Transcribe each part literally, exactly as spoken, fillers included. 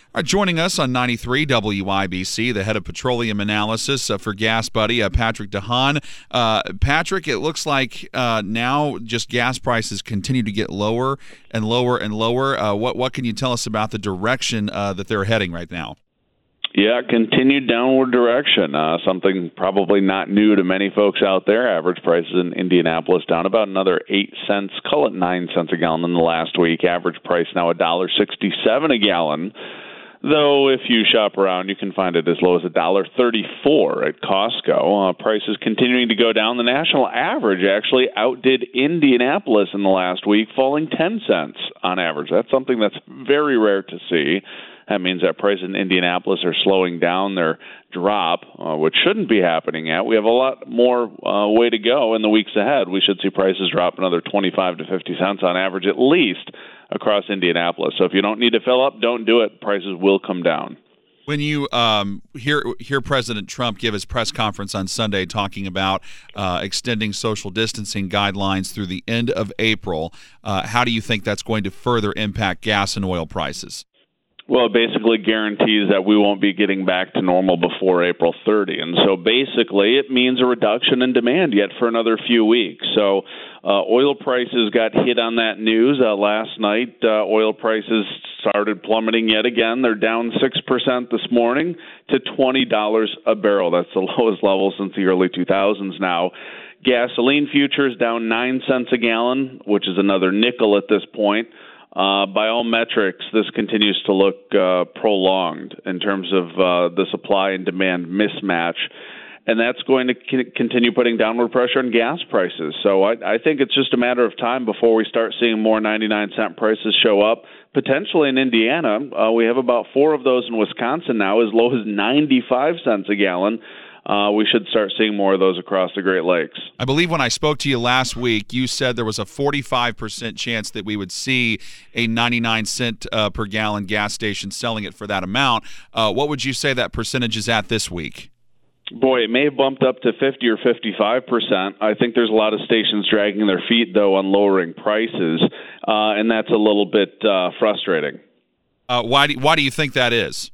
Uh, joining us on ninety-three W I B C, the head of petroleum analysis uh, for Gas Buddy, uh, Patrick DeHaan. Uh, Patrick, it looks like uh, now just gas prices continue to get lower and lower and lower. Uh, what what can you tell us about the direction uh, that they're heading right now? Yeah, continued downward direction. Uh, something probably not new to many folks out there. Average prices in Indianapolis down about another eight cents, call it nine cents a gallon in the last week. Average price now one dollar sixty-seven a gallon. Though if you shop around, you can find it as low as one dollar thirty-four at Costco. Uh, prices continuing to go down. The national average actually outdid Indianapolis in the last week, falling ten cents on average. That's something that's very rare to see. That means that prices in Indianapolis are slowing down their drop, uh, which shouldn't be happening yet. We have a lot more uh, way to go in the weeks ahead. We should see prices drop another twenty-five to fifty cents on average at least across Indianapolis. So if you don't need to fill up, don't do it. Prices will come down. When you um, hear hear President Trump give his press conference on Sunday talking about uh, extending social distancing guidelines through the end of April, uh, how do you think that's going to further impact gas and oil prices? Well, it basically guarantees that we won't be getting back to normal before April thirtieth. And so basically it means a reduction in demand yet for another few weeks. So uh, oil prices got hit on that news uh, last night. Uh, oil prices started plummeting yet again. They're down six percent this morning to twenty dollars a barrel. That's the lowest level since the early two thousands now. Gasoline futures down nine cents a gallon, which is another nickel at this point. Uh, by all metrics, this continues to look uh, prolonged in terms of uh, the supply and demand mismatch, and that's going to c- continue putting downward pressure on gas prices. So I, I think it's just a matter of time before we start seeing more ninety-nine cent prices show up, potentially in Indiana. Uh, we have about four of those in Wisconsin now, as low as ninety-five cents a gallon. Uh, we should start seeing more of those across the Great Lakes. I believe when I spoke to you last week, you said there was a forty-five percent chance that we would see a ninety-nine cent uh, per gallon gas station selling it for that amount. Uh, what would you say that percentage is at this week? Boy, it may have bumped up to fifty or fifty-five percent. I think there's a lot of stations dragging their feet, though, on lowering prices, uh, and that's a little bit uh, frustrating. Uh, why do, why do you think that is?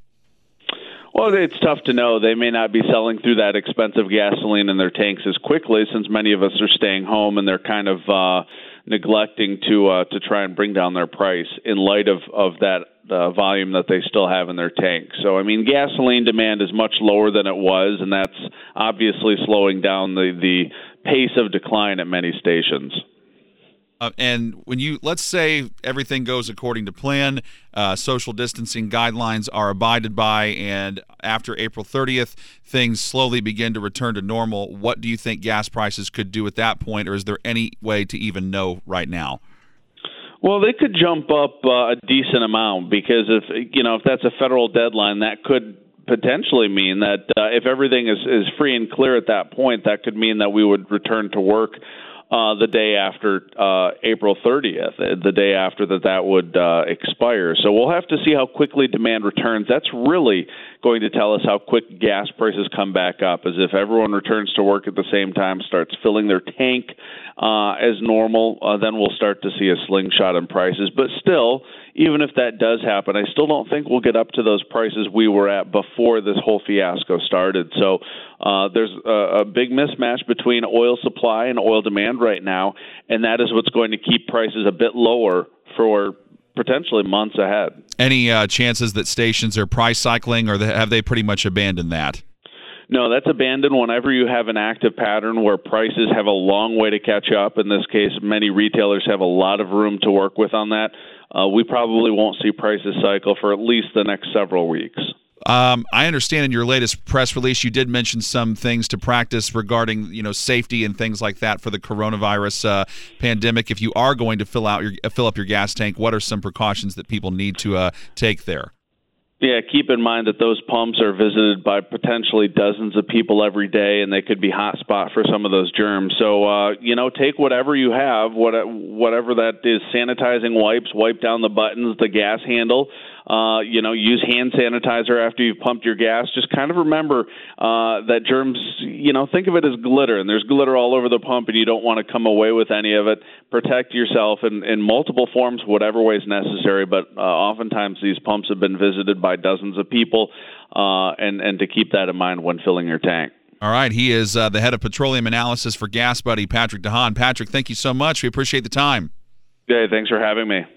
Well, it's tough to know. They may not be selling through that expensive gasoline in their tanks as quickly, since many of us are staying home and they're kind of uh, neglecting to uh, to try and bring down their price in light of, of that uh, volume that they still have in their tanks. So, I mean, gasoline demand is much lower than it was, and that's obviously slowing down the, the pace of decline at many stations. Uh, and when you, let's say everything goes according to plan, uh, social distancing guidelines are abided by, and after April thirtieth, things slowly begin to return to normal, what do you think gas prices could do at that point, or is there any way to even know right now? Well, they could jump up uh, a decent amount, because if, you know, if that's a federal deadline, that could potentially mean that uh, if everything is, is free and clear at that point, that could mean that we would return to work Uh, the day after uh, April thirtieth, the day after that that would uh, expire. So we'll have to see how quickly demand returns. That's really going to tell us how quick gas prices come back up, as if everyone returns to work at the same time, starts filling their tank uh, as normal, uh, then we'll start to see a slingshot in prices. But still, even if that does happen, I still don't think we'll get up to those prices we were at before this whole fiasco started. So uh, there's a, a big mismatch between oil supply and oil demand right now, and that is what's going to keep prices a bit lower for potentially months ahead. Any uh, chances that stations are price cycling, or have they pretty much abandoned that? No, that's abandoned whenever you have an active pattern where prices have a long way to catch up. In this case, many retailers have a lot of room to work with on that. Uh, we probably won't see prices cycle for at least the next several weeks. Um, I understand in your latest press release you did mention some things to practice regarding, you know, safety and things like that for the coronavirus uh, pandemic. If you are going to fill out your uh, fill up your gas tank, what are some precautions that people need to uh, take there? Yeah, keep in mind that those pumps are visited by potentially dozens of people every day, and they could be hot spot for some of those germs. So, uh, you know, take whatever you have, what, whatever that is, sanitizing wipes, wipe down the buttons, the gas handle. Uh, you know, use hand sanitizer after you've pumped your gas. Just kind of remember uh, that germs, you know, think of it as glitter, and there's glitter all over the pump, and you don't want to come away with any of it. Protect yourself in, in multiple forms, whatever way is necessary, but uh, oftentimes these pumps have been visited by dozens of people, uh, and, and to keep that in mind when filling your tank. All right, he is uh, the head of petroleum analysis for GasBuddy, Patrick DeHaan. Patrick, thank you so much. We appreciate the time. Yeah, thanks for having me.